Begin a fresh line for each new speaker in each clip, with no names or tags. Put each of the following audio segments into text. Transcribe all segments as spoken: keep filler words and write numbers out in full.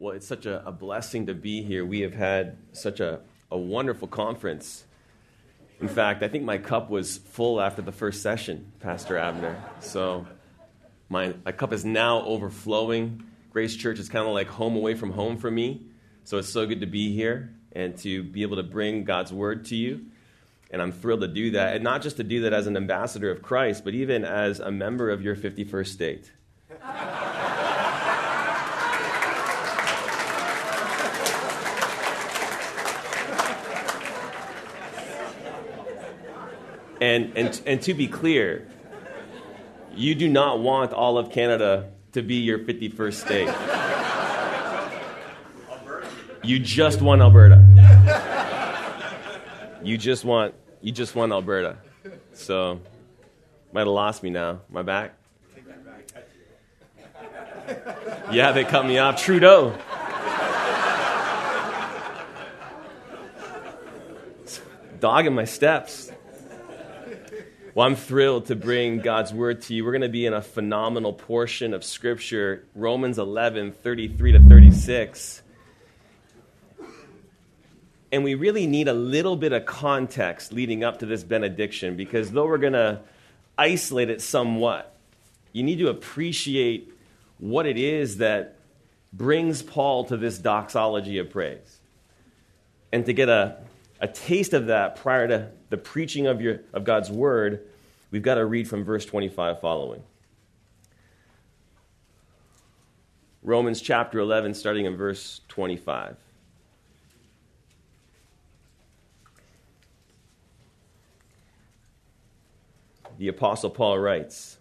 Well, it's such a, a blessing to be here. We have had such a, a wonderful conference. In fact, I think my cup was full after the first session, Pastor Abner. So my, my cup is now overflowing. Grace Church is kind of like home away from home for me. So it's so good to be here and to be able to bring God's word to you. And I'm thrilled to do that. And not just to do that as an ambassador of Christ, but even as a member of your fifty-first state. And, and and to be clear, you do not want all of Canada to be your fifty-first state. You just want Alberta. You just want you just want Alberta. So might have lost me now. My back? Yeah, they cut me off. Trudeau. Dogging my steps. Well, I'm thrilled to bring God's word to you. We're going to be in a phenomenal portion of Scripture, Romans eleven, thirty-three to thirty-six. And we really need a little bit of context leading up to this benediction, because though we're going to isolate it somewhat, you need to appreciate what it is that brings Paul to this doxology of praise. And to get a A taste of that prior to the preaching of your of God's word, we've got to read from verse twenty-five following. Romans chapter eleven, starting in verse twenty-five. The Apostle Paul writes,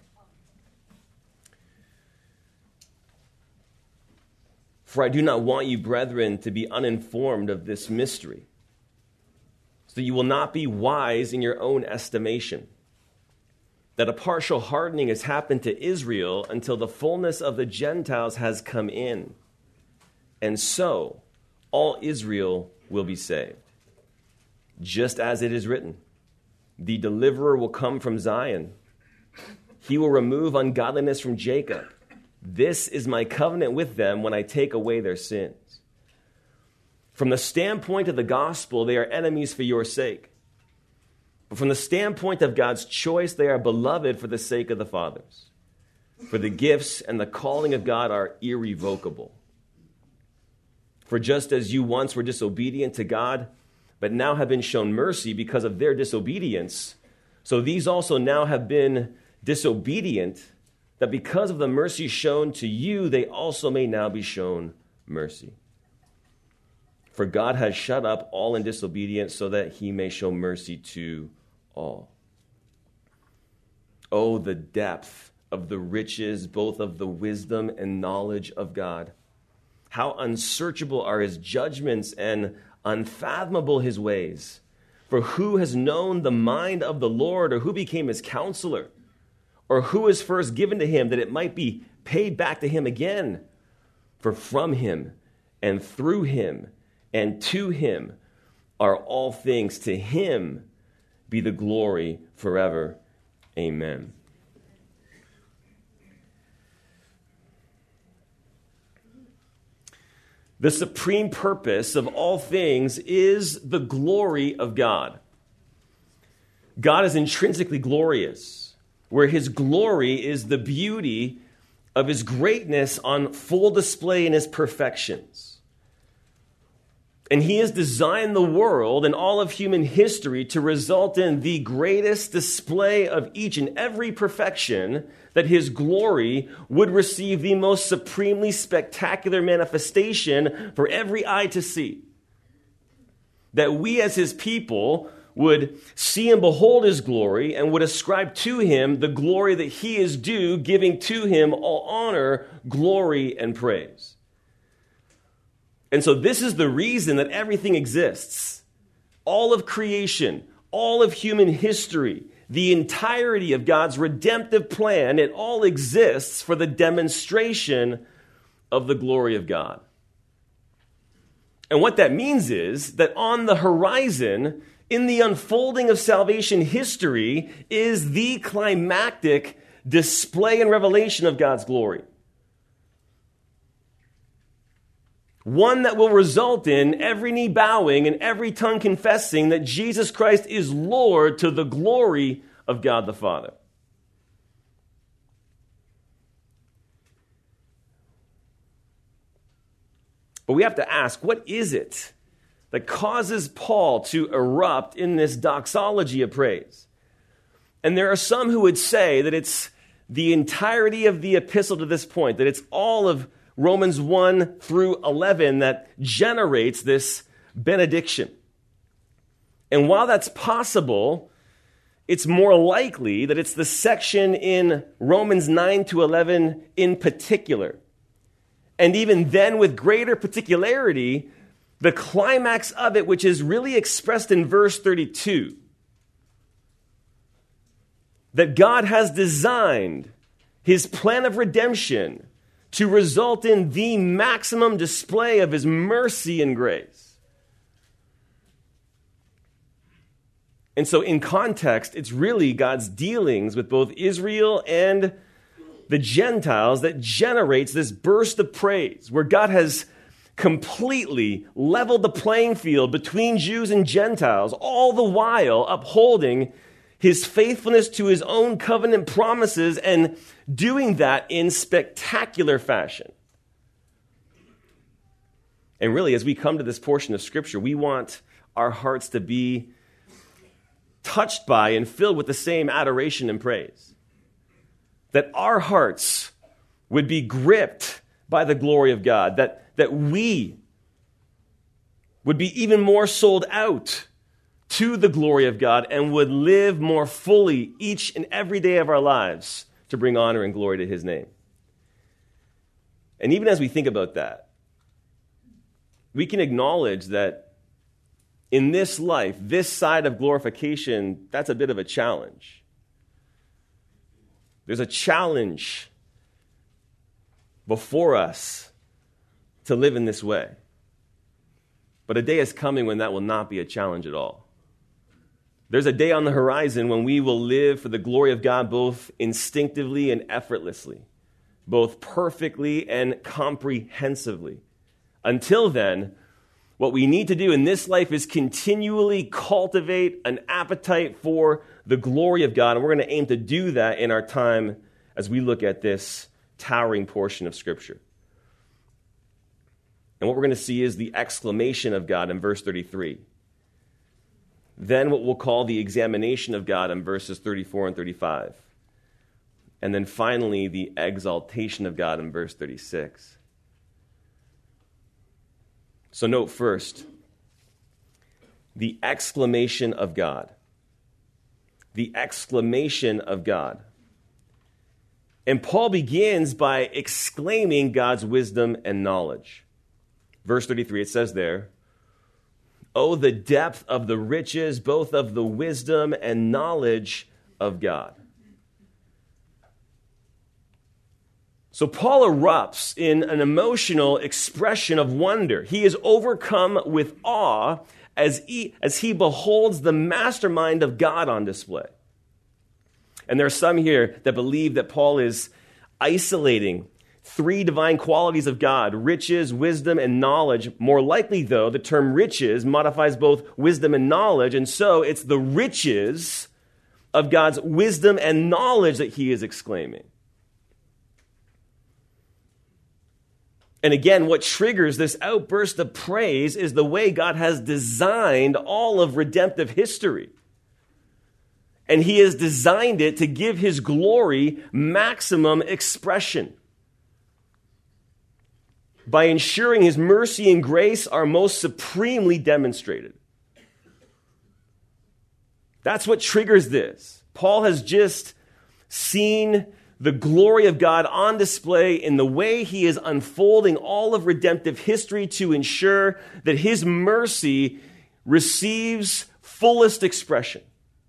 "For I do not want you, brethren, to be uninformed of this mystery, so you will not be wise in your own estimation, that a partial hardening has happened to Israel until the fullness of the Gentiles has come in. And so all Israel will be saved. Just as it is written, the deliverer will come from Zion. He will remove ungodliness from Jacob. This is my covenant with them when I take away their sins. From the standpoint of the gospel, they are enemies for your sake. But from the standpoint of God's choice, they are beloved for the sake of the fathers. For the gifts and the calling of God are irrevocable. For just as you once were disobedient to God, but now have been shown mercy because of their disobedience, so these also now have been disobedient, that because of the mercy shown to you, they also may now be shown mercy. For God has shut up all in disobedience so that he may show mercy to all. Oh, the depth of the riches, both of the wisdom and knowledge of God. How unsearchable are his judgments and unfathomable his ways. For who has known the mind of the Lord, or who became his counselor? Or who was first given to him that it might be paid back to him again? For from him and through him and to him are all things. To him be the glory forever. Amen." The supreme purpose of all things is the glory of God. God is intrinsically glorious, where his glory is the beauty of his greatness on full display in his perfections. And he has designed the world and all of human history to result in the greatest display of each and every perfection, that his glory would receive the most supremely spectacular manifestation for every eye to see. That we as his people would see and behold his glory and would ascribe to him the glory that he is due, giving to him all honor, glory, and praise. And so this is the reason that everything exists. All of creation, all of human history, the entirety of God's redemptive plan, it all exists for the demonstration of the glory of God. And what that means is that on the horizon, in the unfolding of salvation history, is the climactic display and revelation of God's glory. one that will result in every knee bowing and every tongue confessing that Jesus Christ is Lord to the glory of God the Father. But we have to ask, what is it that causes Paul to erupt in this doxology of praise? And there are some who would say that it's the entirety of the epistle to this point, that it's all of Romans one through eleven that generates this benediction. And while that's possible, it's more likely that it's the section in Romans nine to eleven in particular. And even then, with greater particularity, the climax of it, which is really expressed in verse thirty-two, that God has designed his plan of redemption to result in the maximum display of his mercy and grace. And so in context, it's really God's dealings with both Israel and the Gentiles that generates this burst of praise, where God has completely leveled the playing field between Jews and Gentiles, all the while upholding his faithfulness to his own covenant promises and doing that in spectacular fashion. And really, as we come to this portion of Scripture, we want our hearts to be touched by and filled with the same adoration and praise. That our hearts would be gripped by the glory of God, that, that we would be even more sold out to the glory of God and would live more fully each and every day of our lives to bring honor and glory to his name. And even as we think about that, we can acknowledge that in this life, this side of glorification, that's a bit of a challenge. There's a challenge before us to live in this way. But a day is coming when that will not be a challenge at all. There's a day on the horizon when we will live for the glory of God both instinctively and effortlessly, both perfectly and comprehensively. Until then, what we need to do in this life is continually cultivate an appetite for the glory of God, and we're going to aim to do that in our time as we look at this towering portion of Scripture. And what we're going to see is the exclamation of God in verse thirty-three. Then what we'll call the examination of God in verses thirty-four and thirty-five. And then finally, the exaltation of God in verse thirty-six. So note first, the exclamation of God. The exclamation of God. And Paul begins by exclaiming God's wisdom and knowledge. Verse thirty-three, it says there, "Oh, the depth of the riches, both of the wisdom and knowledge of God." So Paul erupts in an emotional expression of wonder. He is overcome with awe as he, as he beholds the mastermind of God on display. And there are some here that believe that Paul is isolating three divine qualities of God: riches, wisdom, and knowledge. More likely, though, the term riches modifies both wisdom and knowledge, and so it's the riches of God's wisdom and knowledge that he is exclaiming. And again, what triggers this outburst of praise is the way God has designed all of redemptive history. And he has designed it to give his glory maximum expression by ensuring his mercy and grace are most supremely demonstrated. That's what triggers this. Paul has just seen the glory of God on display in the way he is unfolding all of redemptive history to ensure that his mercy receives fullest expression.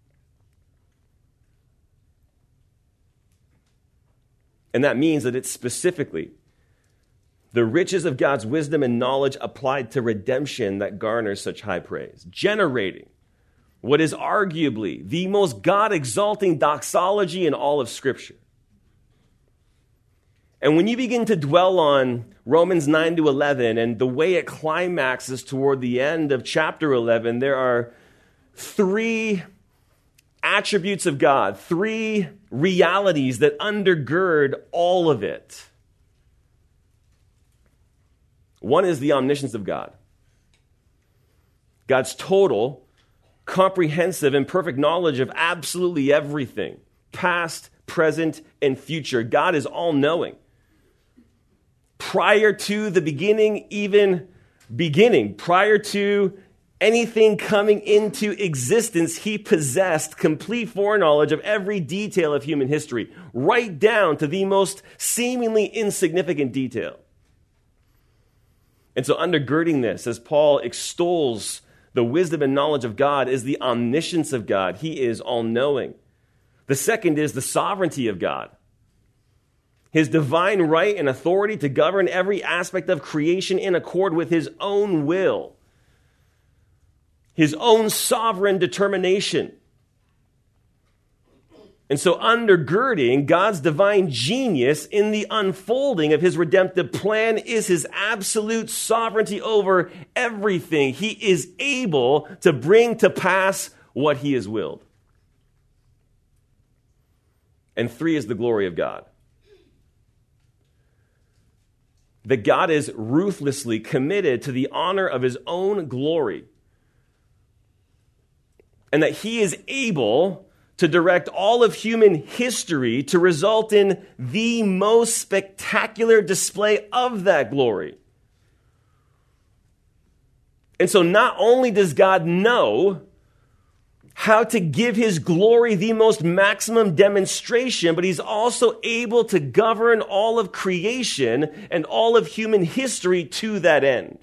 And that means that it's specifically the riches of God's wisdom and knowledge applied to redemption that garners such high praise, generating what is arguably the most God-exalting doxology in all of Scripture. And when you begin to dwell on Romans nine to eleven, and the way it climaxes toward the end of chapter eleven, there are three attributes of God, three realities that undergird all of it. One is the omniscience of God. God's total, comprehensive, and perfect knowledge of absolutely everything, past, present, and future. God is all-knowing. Prior to the beginning, even beginning, prior to anything coming into existence, he possessed complete foreknowledge of every detail of human history, right down to the most seemingly insignificant detail. And so undergirding this, as Paul extols the wisdom and knowledge of God, is the omniscience of God. He is all-knowing. The second is the sovereignty of God. His divine right and authority to govern every aspect of creation in accord with his own will. His own sovereign determination. And so undergirding God's divine genius in the unfolding of his redemptive plan is his absolute sovereignty over everything. He is able to bring to pass what he has willed. And three is the glory of God. That God is ruthlessly committed to the honor of his own glory. And that he is able to direct all of human history to result in the most spectacular display of that glory. And so not only does God know how to give his glory the most maximum demonstration, but he's also able to govern all of creation and all of human history to that end.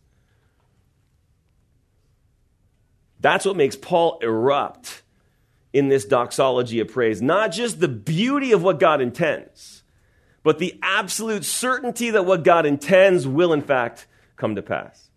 That's what makes Paul erupt in this doxology of praise. Not just the beauty of what God intends, but the absolute certainty that what God intends will in fact come to pass.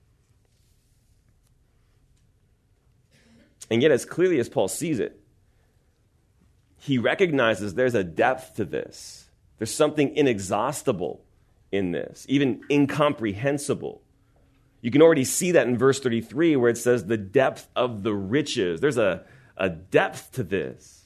And yet, as clearly as Paul sees it, he recognizes there's a depth to this. There's something inexhaustible in this, even incomprehensible. You can already see that in verse thirty-three where it says the depth of the riches. There's a, a depth to this.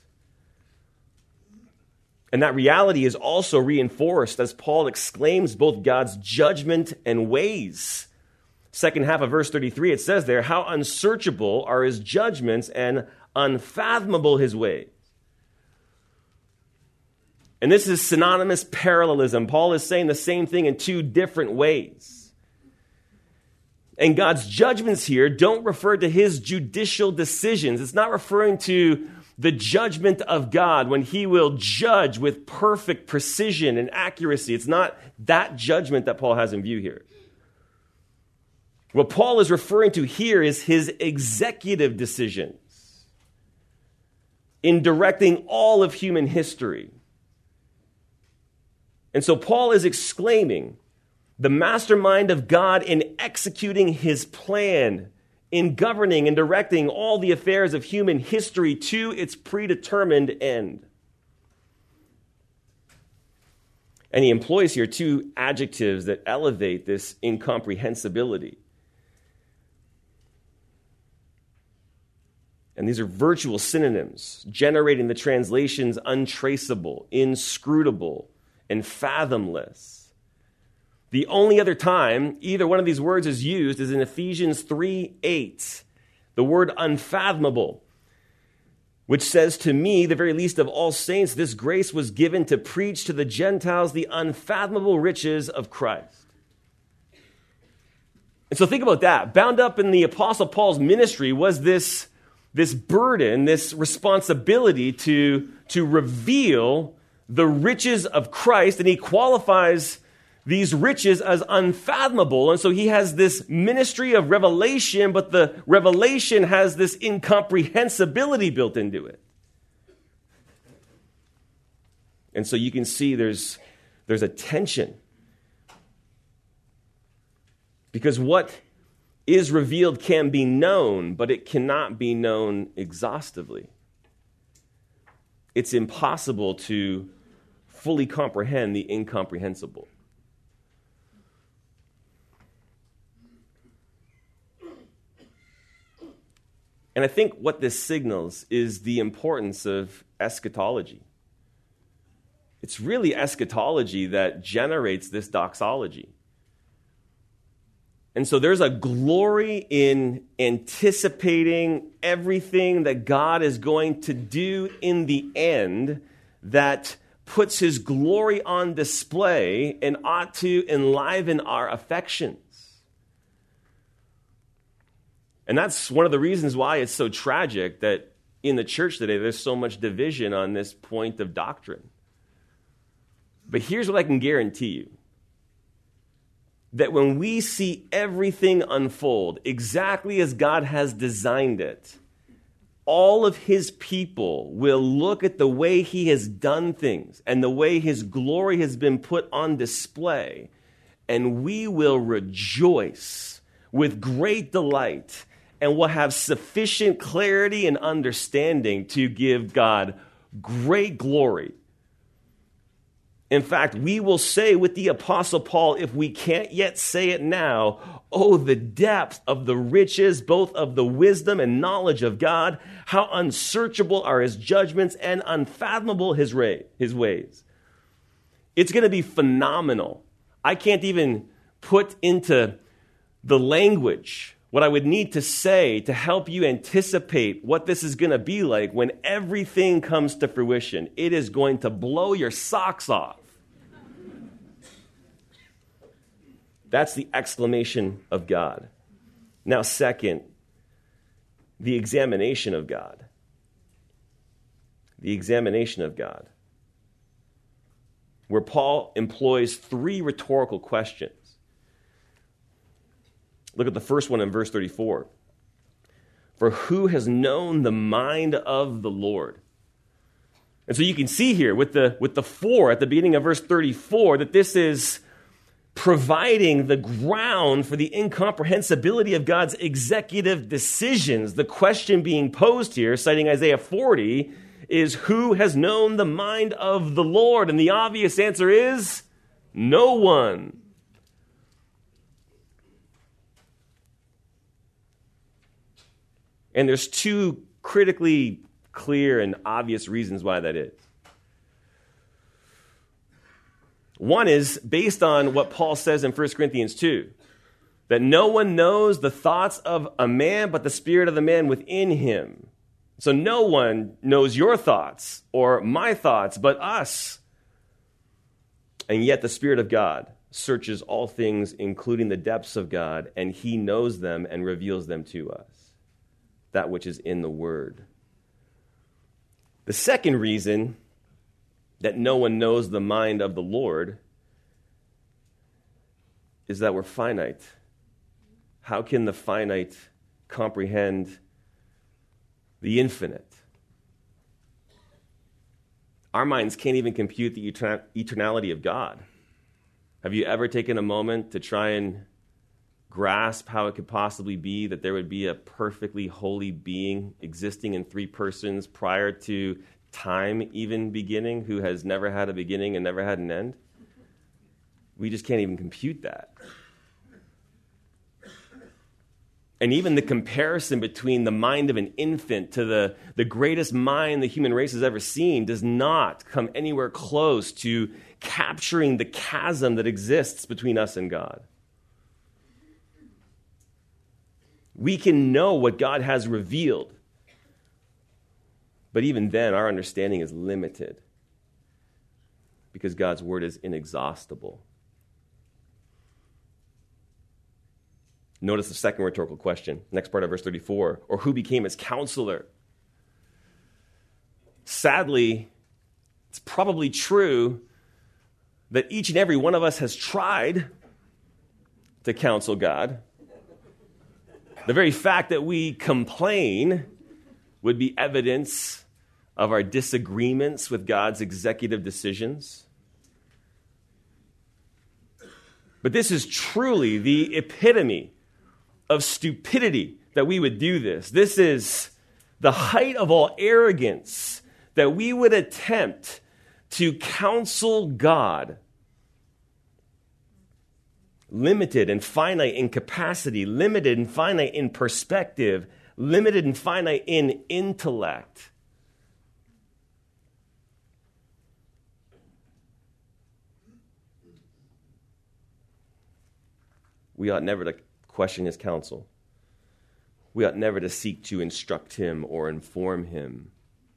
And that reality is also reinforced as Paul exclaims both God's judgment and ways. Second half of verse thirty-three, it says there, how unsearchable are his judgments and unfathomable his ways. And this is synonymous parallelism. Paul is saying the same thing in two different ways. And God's judgments here don't refer to his judicial decisions. It's not referring to the judgment of God when he will judge with perfect precision and accuracy. It's not that judgment that Paul has in view here. What Paul is referring to here is his executive decisions in directing all of human history. And so Paul is exclaiming, the mastermind of God in executing his plan, in governing and directing all the affairs of human history to its predetermined end. And he employs here two adjectives that elevate this incomprehensibility. And these are virtual synonyms, generating the translations untraceable, inscrutable, and fathomless. The only other time either one of these words is used is in Ephesians three eight, the word unfathomable, which says, to me, the very least of all saints, this grace was given to preach to the Gentiles the unfathomable riches of Christ. And so think about that. Bound up in the Apostle Paul's ministry was this, this burden, this responsibility to, to reveal the riches of Christ, and he qualifies these riches as unfathomable. And so he has this ministry of revelation, but the revelation has this incomprehensibility built into it. And so you can see there's, there's a tension. Because what is revealed can be known, but it cannot be known exhaustively. It's impossible to fully comprehend the incomprehensible. And I think what this signals is the importance of eschatology. It's really eschatology that generates this doxology. And so there's a glory in anticipating everything that God is going to do in the end that puts his glory on display and ought to enliven our affections. And that's one of the reasons why it's so tragic that in the church today there's so much division on this point of doctrine. But here's what I can guarantee you. That when we see everything unfold exactly as God has designed it, all of his people will look at the way he has done things and the way his glory has been put on display, and we will rejoice with great delight and will have sufficient clarity and understanding to give God great glory. In fact, we will say with the Apostle Paul, if we can't yet say it now, oh, the depth of the riches, both of the wisdom and knowledge of God, how unsearchable are his judgments and unfathomable his, ray, his ways. It's going to be phenomenal. I can't even put into the language what I would need to say to help you anticipate what this is going to be like when everything comes to fruition. It is going to blow your socks off. That's the exclamation of God. Now, second, the examination of God. The examination of God. Where Paul employs three rhetorical questions. Look at the first one in verse thirty-four. For who has known the mind of the Lord? And so you can see here with the, with the four at the beginning of verse thirty-four that this is providing the ground for the incomprehensibility of God's executive decisions. The question being posed here, citing Isaiah forty, is who has known the mind of the Lord? And the obvious answer is no one. And there's two critically clear and obvious reasons why that is. One is based on what Paul says in First Corinthians two, that no one knows the thoughts of a man but the spirit of the man within him. So no one knows your thoughts or my thoughts but us. And yet the Spirit of God searches all things, including the depths of God, and he knows them and reveals them to us. That which is in the Word. The second reason that no one knows the mind of the Lord is that we're finite. How can the finite comprehend the infinite? Our minds can't even compute the etern- eternality of God. Have you ever taken a moment to try and grasp how it could possibly be that there would be a perfectly holy being existing in three persons prior to time even beginning, who has never had a beginning and never had an end? We just can't even compute that. And even the comparison between the mind of an infant to the, the greatest mind the human race has ever seen does not come anywhere close to capturing the chasm that exists between us and God. We can know what God has revealed, but even then, our understanding is limited because God's word is inexhaustible. Notice the second rhetorical question, next part of verse thirty-four, or who became his counselor? Sadly, it's probably true that each and every one of us has tried to counsel God. The very fact that we complain would be evidence of our disagreements with God's executive decisions. But this is truly the epitome of stupidity that we would do this. This is the height of all arrogance that we would attempt to counsel God. Limited and finite in capacity, limited and finite in perspective, limited and finite in intellect. We ought never to question his counsel. We ought never to seek to instruct him or inform him.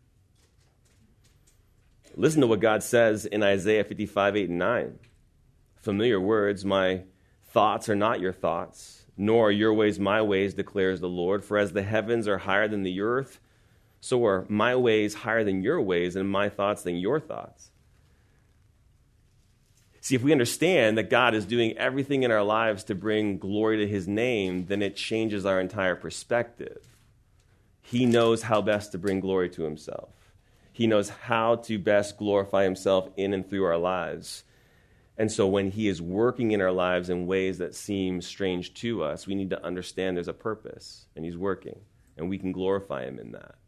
Listen to what God says in Isaiah fifty-five, eight, and nine. Familiar words, my thoughts are not your thoughts, nor are your ways my ways, declares the Lord. For as the heavens are higher than the earth, so are my ways higher than your ways, and my thoughts than your thoughts. See, if we understand that God is doing everything in our lives to bring glory to his name, then it changes our entire perspective. He knows how best to bring glory to himself. He knows how to best glorify himself in and through our lives. And so when he is working in our lives in ways that seem strange to us, we need to understand there's a purpose, and he's working, and we can glorify him in that.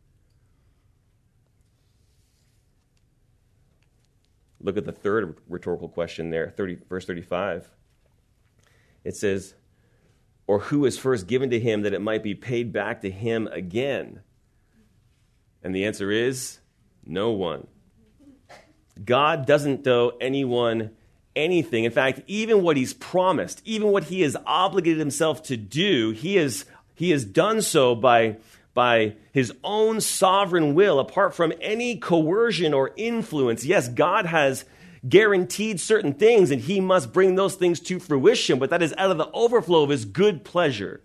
Look at the third rhetorical question there, thirty, verse thirty-five. It says, or who is first given to him that it might be paid back to him again? And the answer is, no one. God doesn't owe anyone anything. In fact, even what he's promised, even what he has obligated himself to do, he has, he has done so by by his own sovereign will, apart from any coercion or influence. Yes, God has guaranteed certain things, and he must bring those things to fruition, but that is out of the overflow of his good pleasure.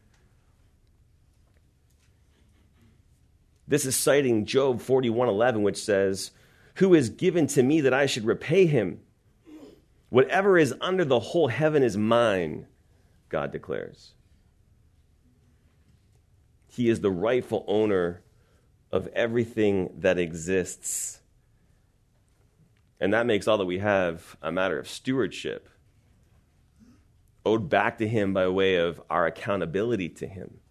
This is citing Job forty-one eleven, which says, who is given to me that I should repay him? Whatever is under the whole heaven is mine, God declares. He is the rightful owner of everything that exists. And that makes all that we have a matter of stewardship, owed back to him by way of our accountability to him.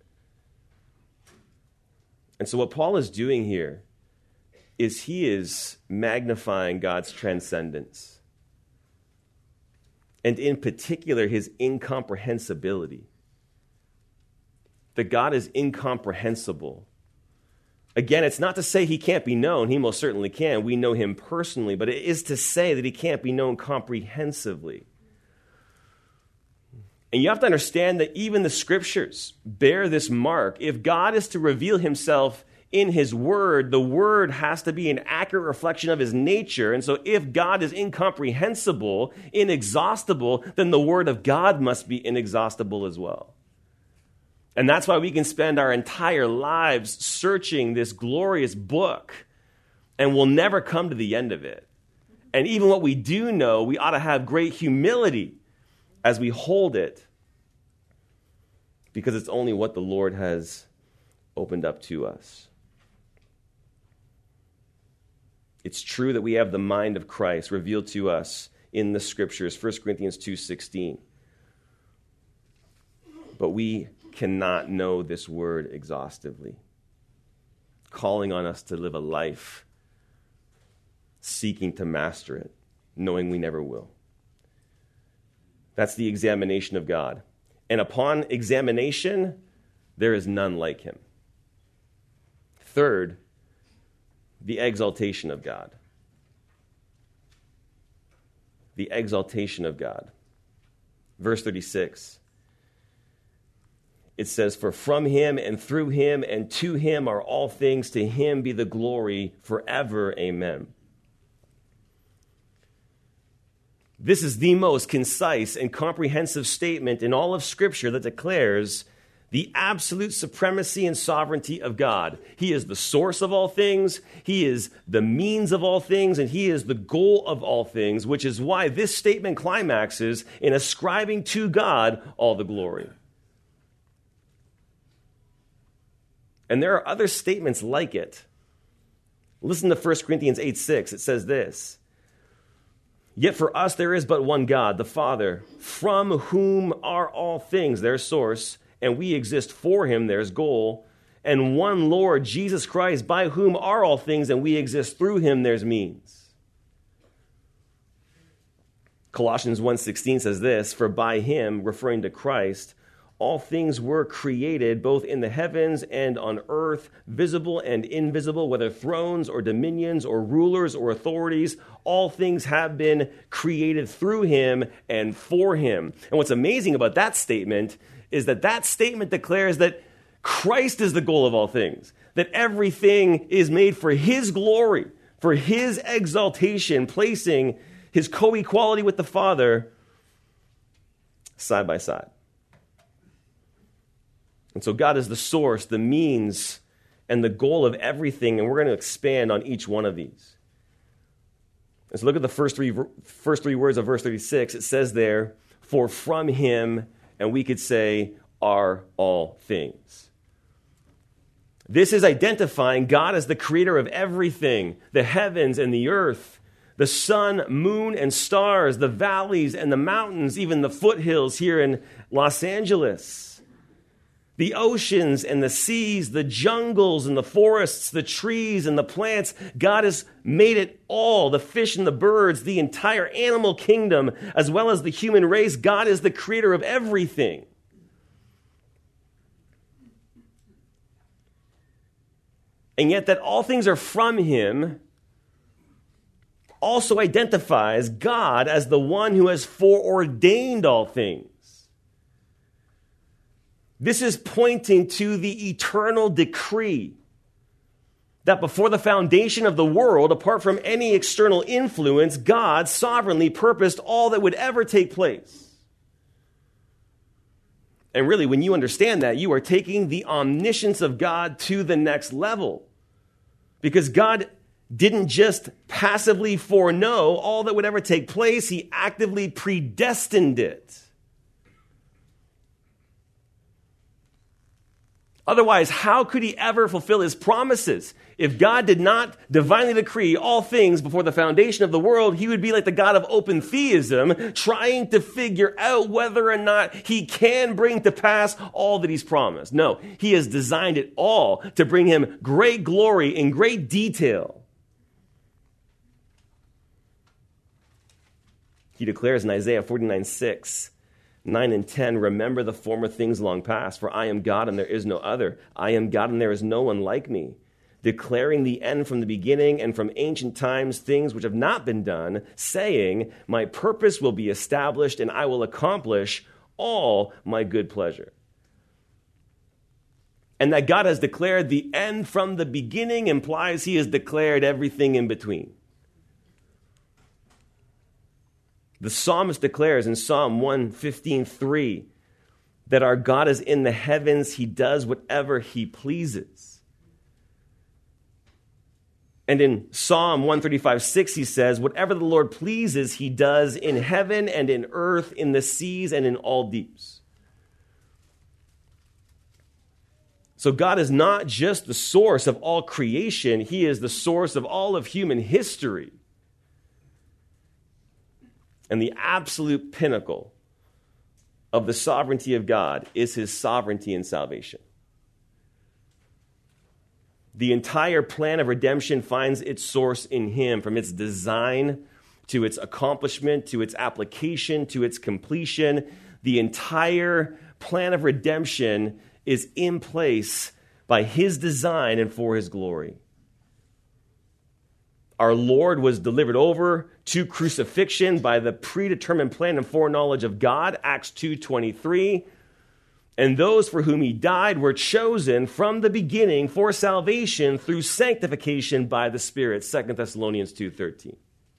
And so what Paul is doing here is he is magnifying God's transcendence, and in particular his incomprehensibility. That God is incomprehensible. Again, it's not to say he can't be known. He most certainly can. We know him personally, but it is to say that he can't be known comprehensively. And you have to understand that even the scriptures bear this mark. If God is to reveal himself in his word, the word has to be an accurate reflection of his nature. And so if God is incomprehensible, inexhaustible, then the word of God must be inexhaustible as well. And that's why we can spend our entire lives searching this glorious book, and we'll never come to the end of it. And even what we do know, we ought to have great humility as we hold it, because it's only what the Lord has opened up to us. It's true that we have the mind of Christ revealed to us in the scriptures, First Corinthians two sixteen. But we cannot know this word exhaustively, calling on us to live a life seeking to master it, knowing we never will. That's the examination of God. And upon examination, there is none like him. Third, the exaltation of God. The exaltation of God. Verse thirty-six. It says, for from him and through him and to him are all things. To him be the glory forever. Amen. This is the most concise and comprehensive statement in all of Scripture that declares the absolute supremacy and sovereignty of God. He is the source of all things, he is the means of all things, and he is the goal of all things, which is why this statement climaxes in ascribing to God all the glory. And there are other statements like it. Listen to First Corinthians eight six. It says this, yet for us there is but one God, the Father, from whom are all things, their source, and we exist for him, their goal, and one Lord, Jesus Christ, by whom are all things, and we exist through him, there's means. Colossians one sixteen says this, for by him, referring to Christ, all things were created, both in the heavens and on earth, visible and invisible, whether thrones or dominions or rulers or authorities. All things have been created through him and for him. And what's amazing about that statement is that that statement declares that Christ is the goal of all things, that everything is made for his glory, for his exaltation, placing his co-equality with the Father side by side. And so God is the source, the means, and the goal of everything, and we're going to expand on each one of these. And so look at the first three, first three words of verse thirty-six. It says there, for from him, and we could say, are all things. This is identifying God as the creator of everything, the heavens and the earth, the sun, moon, and stars, the valleys and the mountains, even the foothills here in Los Angeles. The oceans and the seas, the jungles and the forests, the trees and the plants. God has made it all, the fish and the birds, the entire animal kingdom, as well as the human race. God is the creator of everything. And yet that all things are from him also identifies God as the one who has foreordained all things. This is pointing to the eternal decree that before the foundation of the world, apart from any external influence, God sovereignly purposed all that would ever take place. And really, when you understand that, you are taking the omniscience of God to the next level. Because God didn't just passively foreknow all that would ever take place, he actively predestined it. Otherwise, how could he ever fulfill his promises? If God did not divinely decree all things before the foundation of the world, he would be like the God of open theism, trying to figure out whether or not he can bring to pass all that he's promised. No, he has designed it all to bring him great glory in great detail. He declares in Isaiah forty-nine six, nine and ten, remember the former things long past, for I am God and there is no other. I am God and there is no one like me, declaring the end from the beginning and from ancient times things which have not been done, saying, my purpose will be established and I will accomplish all my good pleasure. And that God has declared the end from the beginning implies he has declared everything in between. The psalmist declares in Psalm one fifteen three that our God is in the heavens. He does whatever he pleases. And in Psalm one thirty-five six, he says, whatever the Lord pleases, he does in heaven and in earth, in the seas and in all deeps. So God is not just the source of all creation. He is the source of all of human history. And the absolute pinnacle of the sovereignty of God is his sovereignty in salvation. The entire plan of redemption finds its source in him, from its design to its accomplishment, to its application, to its completion. The entire plan of redemption is in place by his design and for his glory. Our Lord was delivered over to crucifixion by the predetermined plan and foreknowledge of God, Acts two twenty-three. And those for whom he died were chosen from the beginning for salvation through sanctification by the Spirit, Second Thessalonians two thirteen.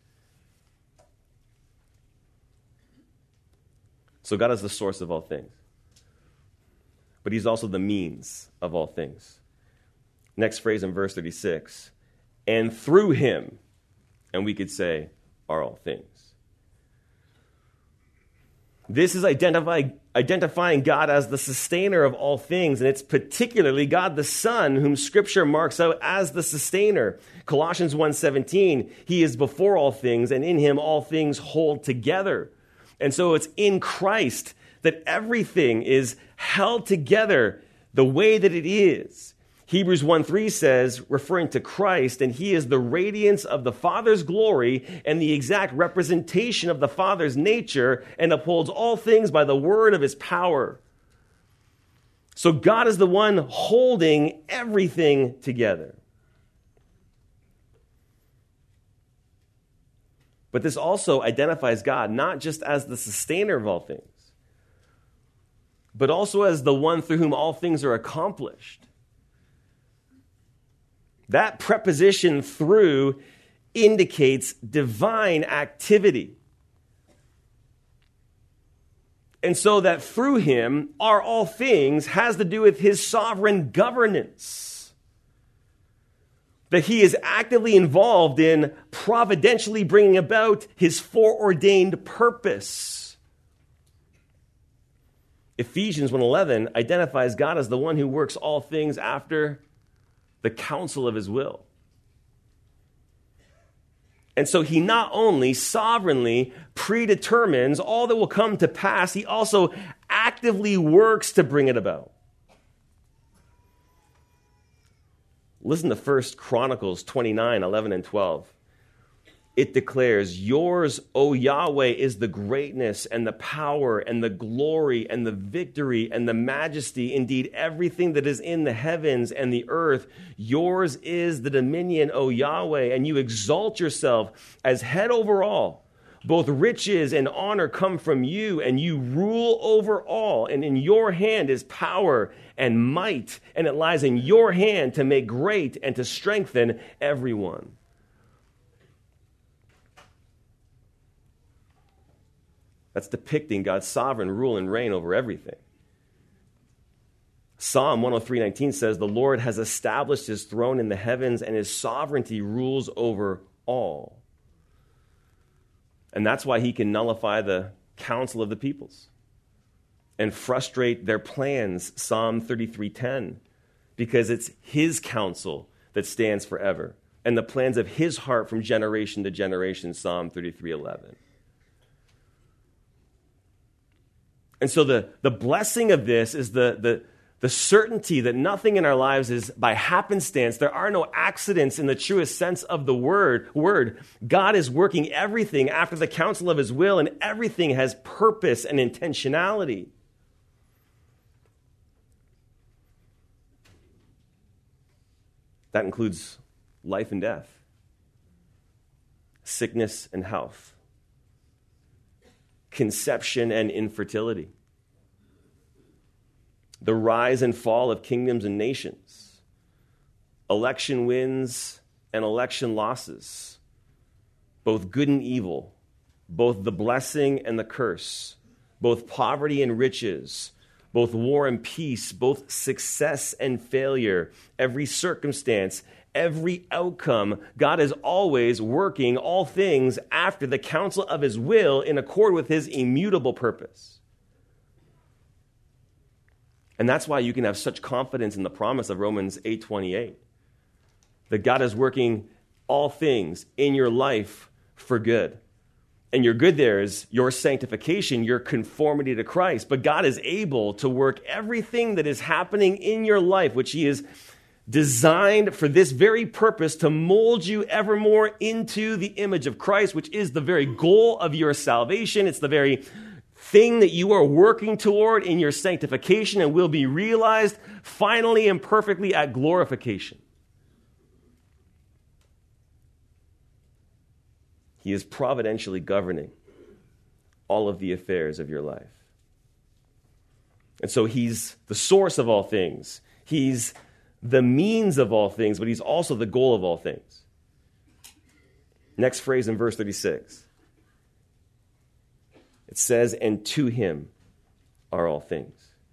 So God is the source of all things. But he's also the means of all things. Next phrase in verse thirty-six. And through him, and we could say, are all things. This is identify, identifying God as the sustainer of all things, and it's particularly God the Son, whom Scripture marks out as the sustainer. Colossians one seventeen, he is before all things, and in him all things hold together. And so it's in Christ that everything is held together the way that it is. Hebrews one three says, referring to Christ, and he is the radiance of the Father's glory and the exact representation of the Father's nature, and upholds all things by the word of his power. So God is the one holding everything together. But this also identifies God not just as the sustainer of all things, but also as the one through whom all things are accomplished. That preposition through indicates divine activity. And so that through him are all things has to do with his sovereign governance. That he is actively involved in providentially bringing about his foreordained purpose. Ephesians one eleven identifies God as the one who works all things after the counsel of his will. And so he not only sovereignly predetermines all that will come to pass, he also actively works to bring it about. Listen to First Chronicles twenty-nine, eleven and twelve. It declares, yours, O Yahweh, is the greatness and the power and the glory and the victory and the majesty, indeed everything that is in the heavens and the earth. Yours is the dominion, O Yahweh, and you exalt yourself as head over all. Both riches and honor come from you, and you rule over all. And in your hand is power and might, and it lies in your hand to make great and to strengthen everyone. That's depicting God's sovereign rule and reign over everything. Psalm one oh three nineteen says, the Lord has established his throne in the heavens, and his sovereignty rules over all. And that's why he can nullify the counsel of the peoples and frustrate their plans, Psalm thirty-three ten, because it's his counsel that stands forever, and the plans of his heart from generation to generation, Psalm thirty-three eleven. And so the, the blessing of this is the, the, the certainty that nothing in our lives is by happenstance. There are no accidents in the truest sense of the word. word. God is working everything after the counsel of his will, and everything has purpose and intentionality. That includes life and death, sickness and health, conception and infertility, the rise and fall of kingdoms and nations, election wins and election losses, both good and evil, both the blessing and the curse, both poverty and riches, both war and peace, both success and failure, every circumstance, every outcome. God is always working all things after the counsel of his will in accord with his immutable purpose. And that's why you can have such confidence in the promise of Romans eight twenty-eight, that God is working all things in your life for good. And your good there is your sanctification, your conformity to Christ. But God is able to work everything that is happening in your life, which he is designed for this very purpose, to mold you evermore into the image of Christ, which is the very goal of your salvation. It's the very thing that you are working toward in your sanctification and will be realized finally and perfectly at glorification. He is providentially governing all of the affairs of your life. And so he's the source of all things. He's the means of all things, but he's also the goal of all things. Next phrase in verse thirty-six. It says, and to him are all things.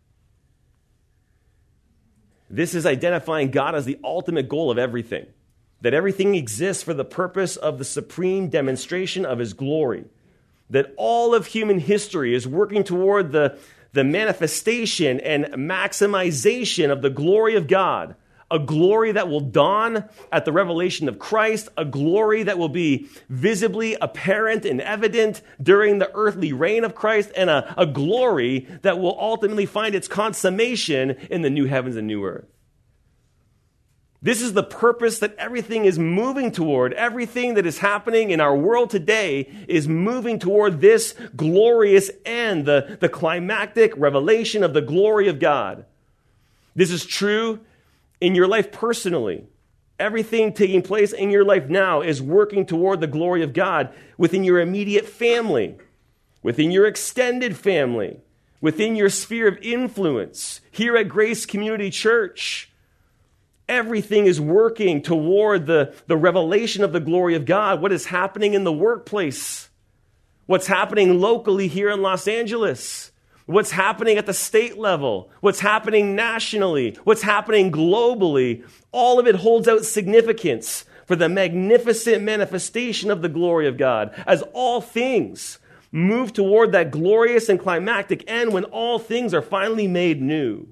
This is identifying God as the ultimate goal of everything. That everything exists for the purpose of the supreme demonstration of his glory. That all of human history is working toward the, the manifestation and maximization of the glory of God. A glory that will dawn at the revelation of Christ, a glory that will be visibly apparent and evident during the earthly reign of Christ, and a, a glory that will ultimately find its consummation in the new heavens and new earth. This is the purpose that everything is moving toward. Everything that is happening in our world today is moving toward this glorious end, the, the climactic revelation of the glory of God. This is true in your life personally. Everything taking place in your life now is working toward the glory of God within your immediate family, within your extended family, within your sphere of influence. Here at Grace Community Church, everything is working toward the, the revelation of the glory of God. What is happening in the workplace? What's happening locally here in Los Angeles? What's happening at the state level? What's happening nationally? What's happening globally? All of it holds out significance for the magnificent manifestation of the glory of God as all things move toward that glorious and climactic end when all things are finally made new.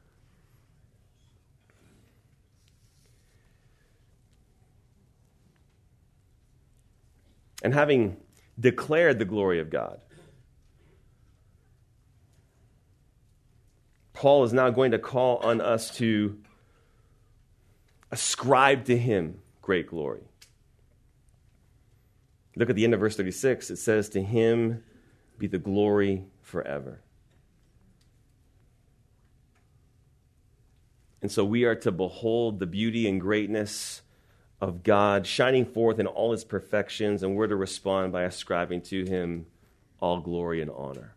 And having declared the glory of God, Paul is now going to call on us to ascribe to him great glory. Look at the end of verse thirty-six. It says, "To him be the glory forever." And so we are to behold the beauty and greatness of God shining forth in all its perfections, and we're to respond by ascribing to him all glory and honor.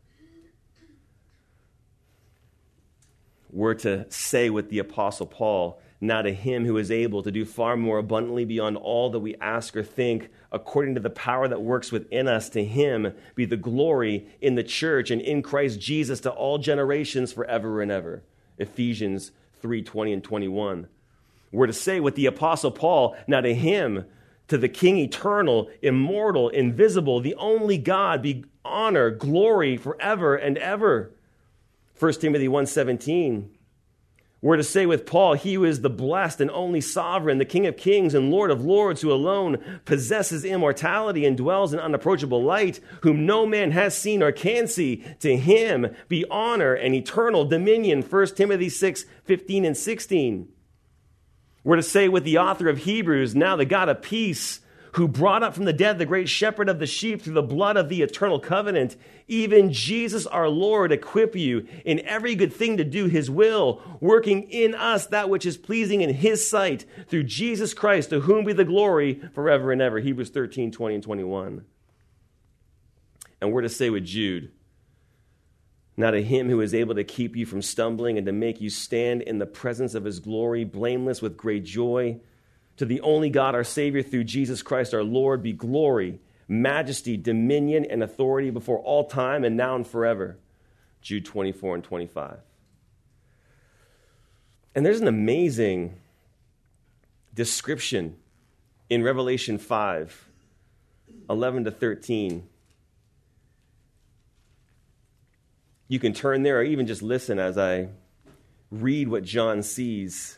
We're to say with the Apostle Paul, "Now to him who is able to do far more abundantly beyond all that we ask or think, according to the power that works within us, to him be the glory in the church and in Christ Jesus to all generations forever and ever." Ephesians three twenty and twenty-one. We're to say with the Apostle Paul, "Now to him, to the King eternal, immortal, invisible, the only God, be honor, glory forever and ever." First Timothy one seventeen. We're to say with Paul, "He who is the blessed and only sovereign, the King of kings and Lord of lords, who alone possesses immortality and dwells in unapproachable light, whom no man has seen or can see. To him be honor and eternal dominion." First Timothy six fifteen and sixteen. We're to say with the author of Hebrews, "Now the God of peace, who brought up from the dead the great shepherd of the sheep through the blood of the eternal covenant, even Jesus our Lord, equip you in every good thing to do his will, working in us that which is pleasing in his sight, through Jesus Christ, to whom be the glory forever and ever." Hebrews thirteen twenty and twenty-one. And we're to say with Jude, "Now to him who is able to keep you from stumbling and to make you stand in the presence of his glory, blameless with great joy, to the only God, our Savior, through Jesus Christ our Lord, be glory, majesty, dominion, and authority before all time and now and forever." Jude twenty-four and twenty-five. And there's an amazing description in Revelation five, eleven to thirteen. You can turn there or even just listen as I read what John sees.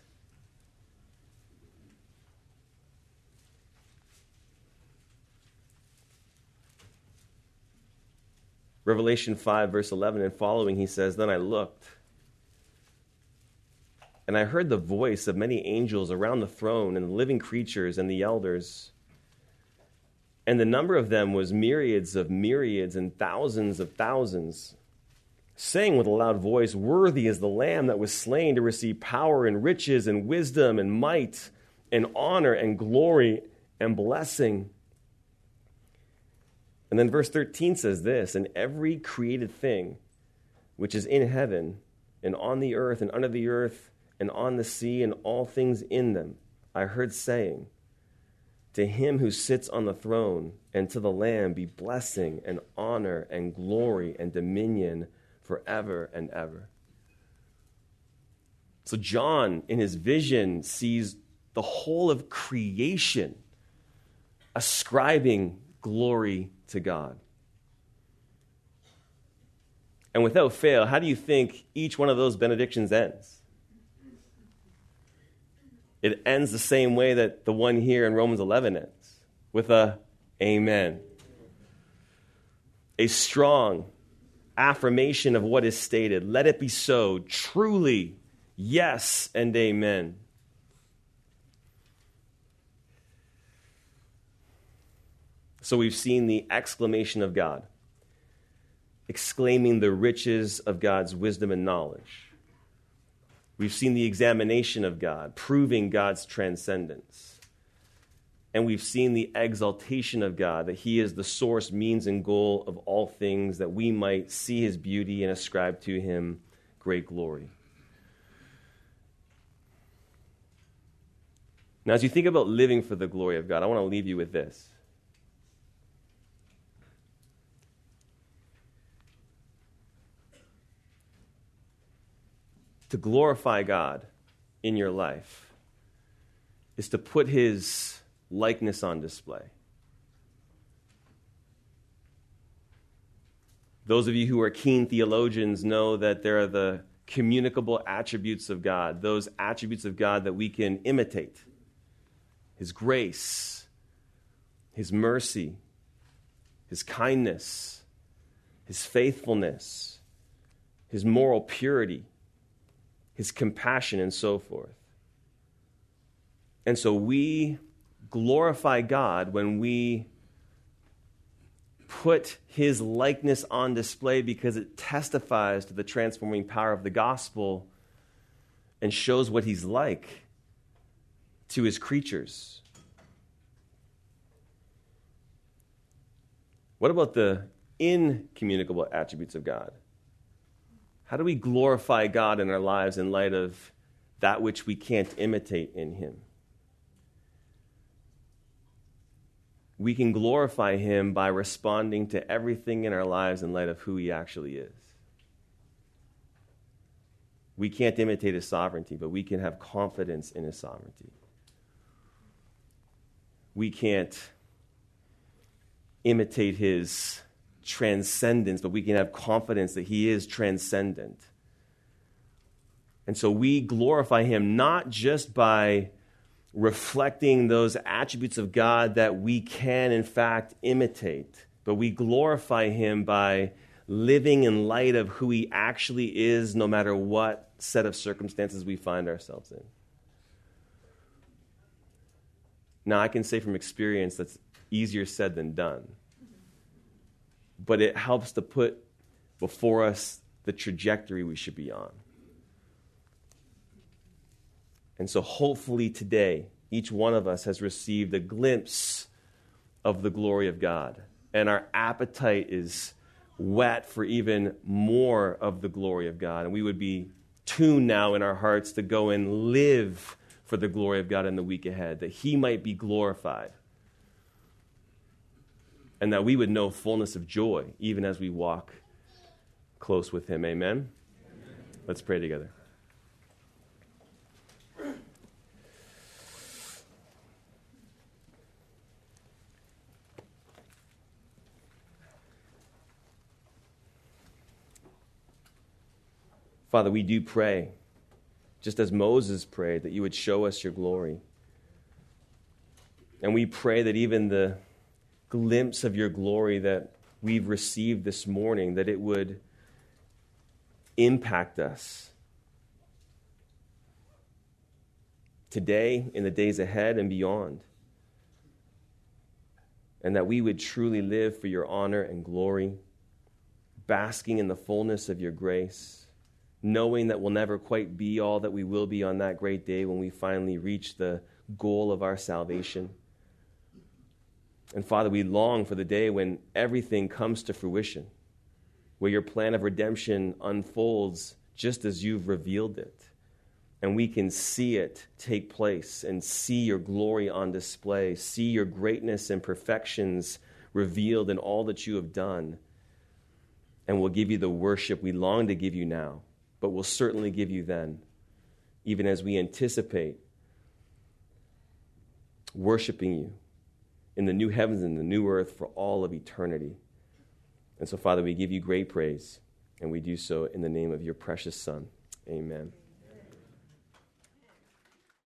Revelation five, verse eleven and following, he says, "Then I looked, and I heard the voice of many angels around the throne and the living creatures and the elders. And the number of them was myriads of myriads and thousands of thousands, saying with a loud voice, 'Worthy is the Lamb that was slain to receive power and riches and wisdom and might and honor and glory and blessing.'" And then verse thirteen says this, "And every created thing which is in heaven and on the earth and under the earth and on the sea and all things in them, I heard saying, 'To him who sits on the throne and to the Lamb be blessing and honor and glory and dominion forever and ever.'" So John, in his vision, sees the whole of creation ascribing glory to God. And without fail, how do you think each one of those benedictions ends? It ends the same way that the one here in Romans eleven ends, with a amen. A strong affirmation of what is stated. Let it be so. Truly, yes and amen. So we've seen the exclamation of God, exclaiming the riches of God's wisdom and knowledge. We've seen the examination of God, proving God's transcendence. And we've seen the exaltation of God, that he is the source, means, and goal of all things, that we might see his beauty and ascribe to him great glory. Now, as you think about living for the glory of God, I want to leave you with this. To glorify God in your life is to put his likeness on display. Those of you who are keen theologians know that there are the communicable attributes of God, those attributes of God that we can imitate. His grace, his mercy, his kindness, his faithfulness, his moral purity, his compassion, and so forth. And so we glorify God when we put his likeness on display, because it testifies to the transforming power of the gospel and shows what he's like to his creatures. What about the incommunicable attributes of God? How do we glorify God in our lives in light of that which we can't imitate in him? We can glorify him by responding to everything in our lives in light of who he actually is. We can't imitate his sovereignty, but we can have confidence in his sovereignty. We can't imitate his transcendence, but we can have confidence that he is transcendent. And so we glorify him not just by reflecting those attributes of God that we can, in fact, imitate, but we glorify him by living in light of who he actually is, no matter what set of circumstances we find ourselves in. Now, I can say from experience that's easier said than done, but it helps to put before us the trajectory we should be on. And so hopefully today, each one of us has received a glimpse of the glory of God, and our appetite is wet for even more of the glory of God, and we would be tuned now in our hearts to go and live for the glory of God in the week ahead, that he might be glorified, and that we would know fullness of joy even as we walk close with him. Amen? Amen. Let's pray together. Father, we do pray, just as Moses prayed, that you would show us your glory. And we pray that even the glimpse of your glory that we've received this morning, that it would impact us today, in the days ahead, and beyond. And that we would truly live for your honor and glory, basking in the fullness of your grace, knowing that we'll never quite be all that we will be on that great day when we finally reach the goal of our salvation. And Father, we long for the day when everything comes to fruition, where your plan of redemption unfolds just as you've revealed it, and we can see it take place and see your glory on display, see your greatness and perfections revealed in all that you have done, and we'll give you the worship we long to give you now, but we'll certainly give you then, even as we anticipate worshiping you in the new heavens and the new earth for all of eternity. And so, Father, we give you great praise, and we do so in the name of your precious Son. Amen.